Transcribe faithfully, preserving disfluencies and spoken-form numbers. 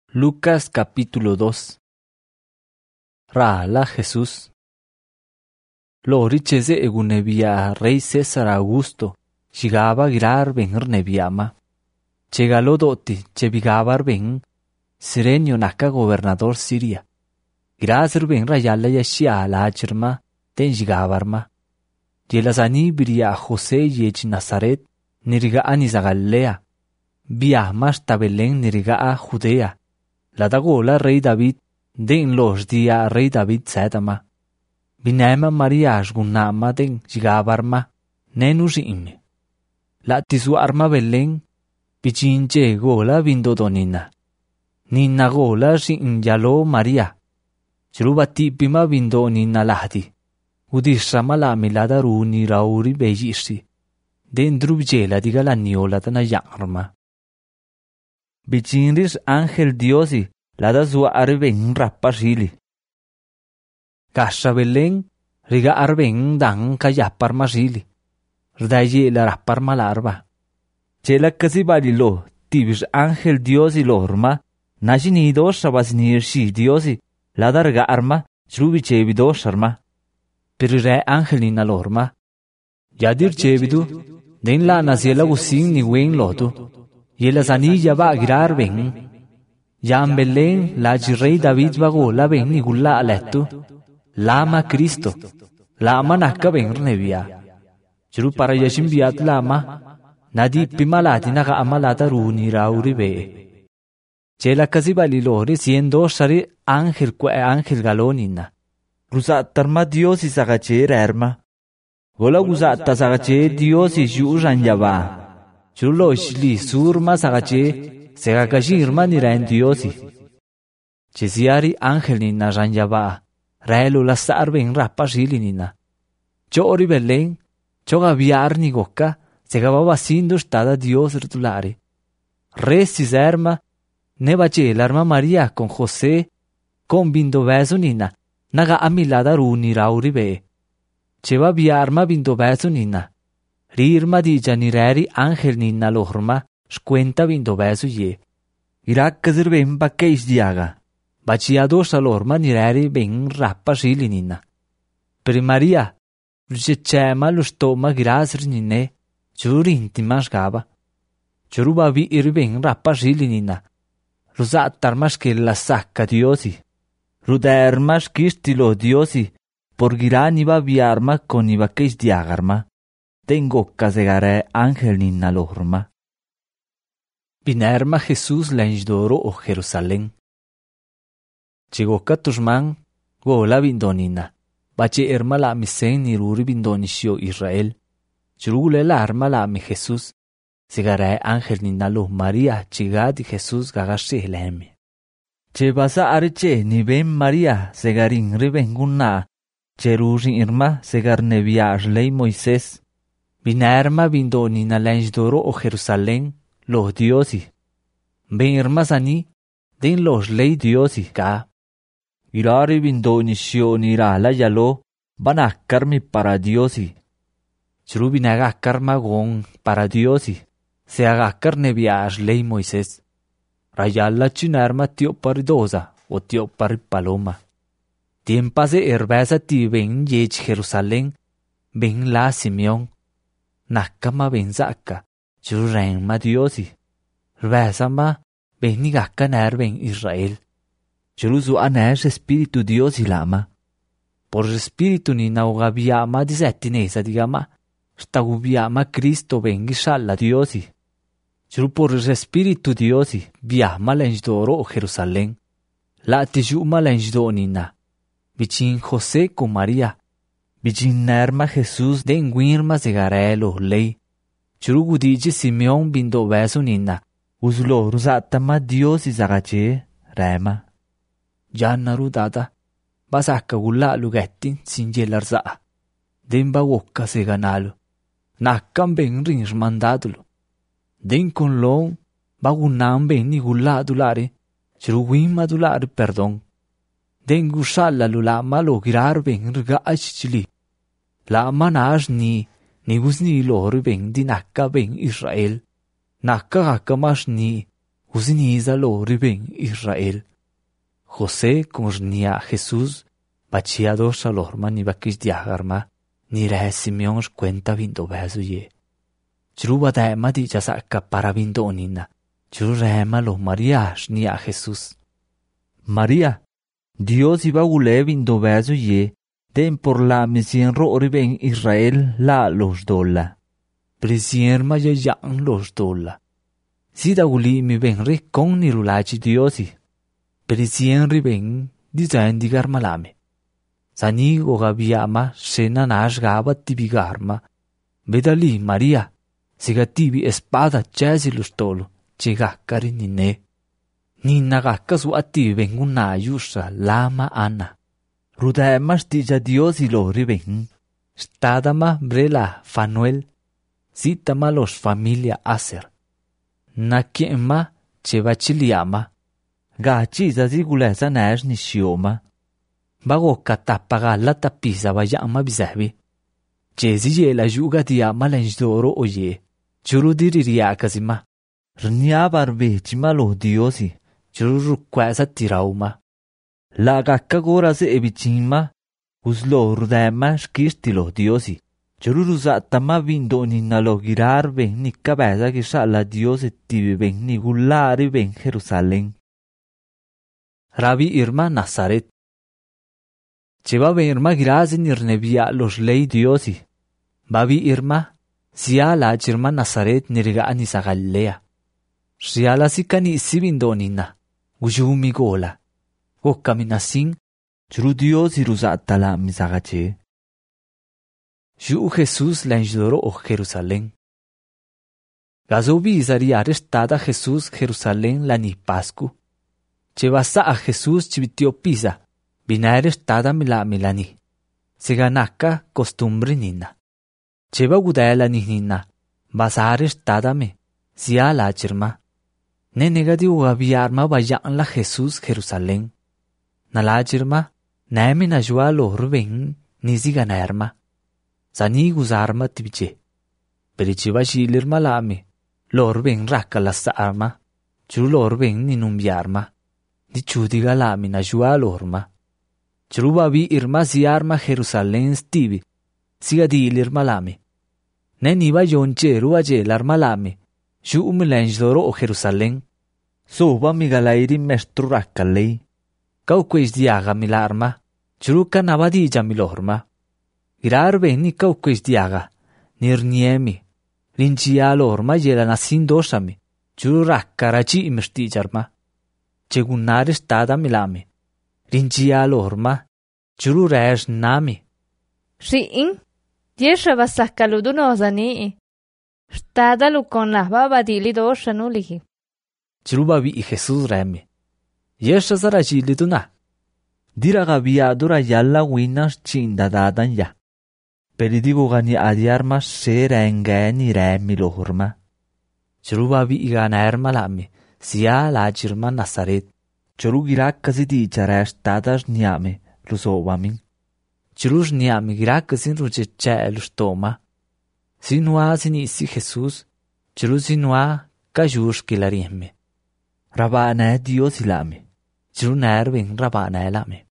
Lucas capítulo dos. Rala Jesús. Lori cheze egunebia rey César Augusto. Chigaba girar venir nebiama. Chegalo doti chebigabar ben. Sirenio naka gobernador Siria. Grazir ben rayala yashia la chirma. Ten jigabarma. Yelasani biria José yech Nazaret. Niriga anisa Galilea. Biahmas tabelen niriga Judea. La dagola rey David, den los dia rey David sedama. Binema Maria asgunama den jigabarma, nenus ime. La tisu arma belen, pichinche gola vindodonina. Nina gola si injalo Maria. Chirubati pima vindonina lahdi. Udisama la milada runi rauri bejisi. Den drubjela diga la niola dana yarma. Bichinris ángel diosi, la da zua arben rapasili. Gasha belen, riga arben dan kaya parmasili. Rdaye la rapar malarba. Chela kasi balilo, tibis ángel diosi lorma, najini dos sabasnir shi diosi, la darga arma, chrubi chebi dos arma. Pirire angelina lorma. Yadir chebidu, den la naziela gusin ni wen lotu. Yela zanilla va a girar ben. Yan Belén la rey David vago la ben ni gulla aletto. Lama Cristo. Lama nakka ben nevia. Churu para yashim biat lama. Nadi pimalati naka amalata runi rauri be. Chela kasi balilori siendo sari ángel qua ángel galonina. Rusatarma Dios y sagache erma. Gola gusata sagache Dios y juran yaba. Chulo ishli surma sagache segakashirma niraen diosi. Chesiari angelina ranjaba. Raelo la sarben rapashilina. Chori belen, choga viar ni goka, segaba sindo stada Dios retulare. Resis erma, nebache l'arma Maria con José, con bindo vesonina, naga amilada runi rauribe. Cheva viarma bindo vesonina. Rirma di janireri ángel ninna lohorma, scuenta vindo beso ye. Irak kazir ben bakkeis diaga. Baciado salorma nireri ben rappa shili ninna. Per Maria, ricema lo stoma grasir ninne, churi intima sgaba. Churuba vi ir ben rappa shili ninna. Rusattar maschella sacca diosi. Ruder maschistilo diosi, por girani va viarma con i bakkeis diagarma. Tengo casegare ángel ninna lorma. Binerma Jesús lenjdoro o Jerusalén. Chigoka tushman, gola bindonina. Bache erma la misen niruri bindonisio Israel. Chirugule la arma la mi Jesús. Segare ángel ninna lo María chigadi Jesús gagashe leme. Che basa arche ni ben María segarin ribengunna. Cherurin irma segar neviar ley Moisés. Binerma bindonina lenjdoro o Jerusalén, los diosi. Ben irmasani, den los ley diosi ka. Irari bindonisio nirala yalo, banakkarmi para diosi. Chrubi nagakkarma gon para diosi. Se agakkar nebiash ley Moisés. Rayala chinarma tio paridosa o tio paripaloma. Tiempase herbesa ti ben yech Jerusalén, ben la Simeón. Nakama ben zaka, churren ma diosi. Rvesama ben nigaka ner ben Israel. Churuzu anesh espíritu diosi lama. Por espíritu ni naugabiama disettinesa digama. Stagubiama Cristo ben gishalla diosi. Churu por espíritu diosi biama lenjdoro o Jerusalén. La tijuma lenjdonina. Bichin José con María. Bijinerma Jesús den guirma segarelo ley. Churugudiji Simeón bindo beso nina. Uzlo rusatama Dios izagache rema. Jannaru dada. Basaka gulla lugettin sinjelarza. Den bawokka seganalo. Nakam ben rins mandadulo. Den con long bagunam ben ni gulla dulare. Churuguim adulare perdon. Den gusalla lula malo girar ben riga achchili. La manaj ni, ni guzni lor ben di nakka ben Israel. Nakka gakamash ni, Usiniza lo riben Israel. José con rnia Jesús bachia dos alorma ni bakis diagarma ni re Simeon cuenta vindo bezu ye. Churu badaema di jasaka para vindo onina. Churu rema lo María nia Jesús. María, Dios iba gule vindo bezu ye, den por la misión ro riben Israel la los dola. Presier ma ya yang los dola. Sida guli mi ben ri con ni rulachi Diosi. Presier riben di zain digar malame. Sani go gabiama sena nash gaba tibigarma. Bedali María, siga tibi espada chesi los tolo, chega kari ni ne. Ni nagaka su ati venguna yusha lama ana. Rudaema stija Diosi lo riben. Stadama brela Fanuel. Sitama los familia Aser. Nakiema chevachiliama. Gachi zaziguleza nash ni shioma. Bago katapaga la tapisa vayama bizabi. Chezi ye la juga diama lenjdoro oye. Churu diriria kazima. Rnia barbe chimalo Diosi. Churu kweza tirauma. La gakka gora se ebichima. Uslo rudema shkistilo Diosi. Churu tama vindo ni nalo girar ben ni cabeza que sala Diosi tibi ben ni gulari ben Jerusalén. Rabbi Irma Nazaret. Cheva ben Irma girazi nirnebia los ley Diosi. Babi Irma, siala Irma Nazaret nirga anisa Galilea. Siala sikani sibindonina, gujumi gola. Gokaminasin, churu Diosi rusatala misagache. Ju Jesús la enjoró o Jerusalén. Gazobi izari arrestada Jesús Jerusalén la ni Pascu. Chevasa a Jesús chivitio pisa, bina arrestada mila milani. Seganaka costumbre nina. Cheva gudela ni nina, basa arrestada me, sia la chirma. Ne negati ugabiarma vayan la Jesús Jerusalén. Na la chirma, naemi na jua lo ruben, ni ziganarma. Sani guzarma tibiche. Perichiva shilir malame. Lor ben raka la arma. Churu lor ben ni numbiarma. Di chudiga lami na jua lorma. Churu babi irma ziarma Jerusalén stibi. Siga di ilir malame. Nen iba yonche ruaje lar malame. Shu umilenjdoro o Jerusalén. Soba migalairi mestru raka lei. Kau kwes diaga milarma. Churu kanabadi jamilorma. Girar ben ni kau kwes diaga, nirniemi, lincialo orma yela nasin dosami, churu rakkarachi imestijarma, chegunare stada milami, lincialo orma, churu resh nami. Riin, yesha basakaludu nozani, stada lukon la baba dili dosha nulihi. Churu babi y Jesús remi, yesha zarajiliduna, diraga biadura yalla winas chindadadan ya. Peridigo gani adiarma se rengani remi lohurma. Churu babi igana erma lami, sia la jirma Nazaret. Churu girak kasi di charash tadas niame, lusobamin. Churu niame girak kasi rujecha lustoma. Sinua sinisi Jesús, churu sinua kajush kilariemme. Rabana Dios ilame, churu nervin rabana elame.